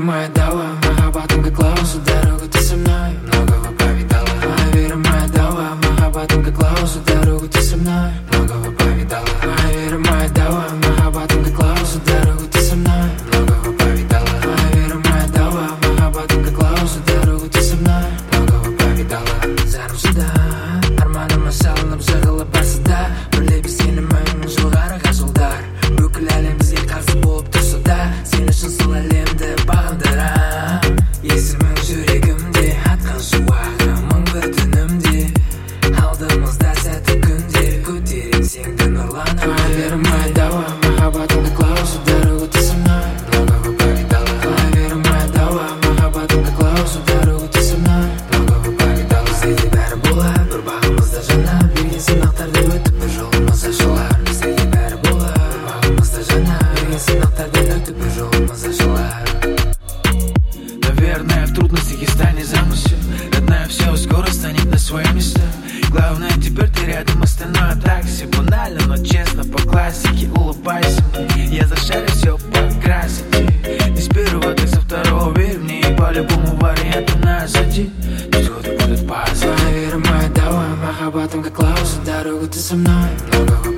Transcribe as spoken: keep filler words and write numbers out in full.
моя дала, махаббатом как Клаусу, дорогу ты со мной многого повидала. Моя вера, моя дала, махаббатом как Клаусу, дорогу ты со мной многого повидала. Моя вера, моя дала, махаббатом как Клаусу, дорогу ты со мной многого повидала. Моя вера, моя дала, махаббатом как Клаусу, дорогу ты со мной многого повидала. Зарым сюда, арманым асалынып жығылып барсыда, мүлде біз сенімің жылғары қазылдар. Бүкіл әлем бізге қарсы болып тұрса да, сен үшін сол әлемді бағындырам. Есімің жүрегімде, атқан шуағым мың бір түнімде, алдымызда сәтті күнде, көтерілсең де нұрланам. Моя вера, моя дала, махаббатым как Клаусу, дорогу ты со мной многого повидала. Моя вера, моя дала, махаббатым как Клаусу, дорогу ты со мной многого повидала. Бізде бәрі болады, бір бағымызда жанап, берген сынақтарды өтіп бір жолымыз ашылар. Бізде бәрі болады, бір бағымызда жанап, берген сынақтарды өтіп бір жолымыз ашылар. Наверное, в трудностях и станет замысел. Родная, все скоро станет на свои места. Главное, теперь ты рядом, остальное так все банально, но честно, по классике. Улыбайся мне, я зашарю все покрасить. Не с первого, так со второго, верь мне, и по любому варианту насади. Всюду будут пазы. Моя вера, моя дала, махаббатом как Клаусу, дорогу ты со мной многого